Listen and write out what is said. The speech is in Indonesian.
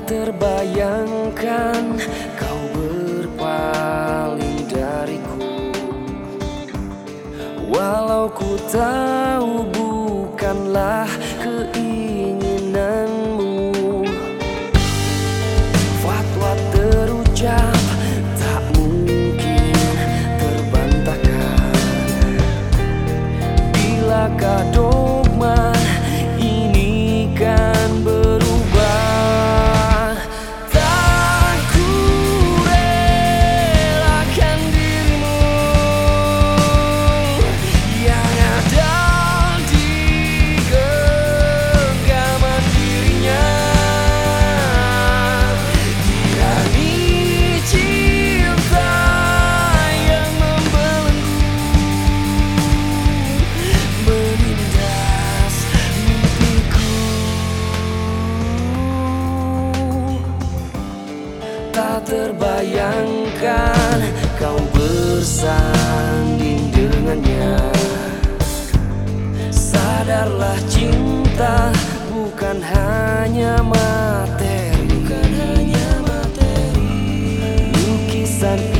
terbayangkan kau berpaling dariku, walau ku tahu bukanlah keinginanmu. Fatwa terucap tak mungkin terbantahkan. Bilakah dogma ini kan berubah? Tak ku relakan dirimu yang ada di genggaman dirinya. Tirani cinta yang membelenggu, menindas mimpiku. Tak terbayangkan kau bersanding dengannya. Sadarlah cinta bukan hanya materi, lukisan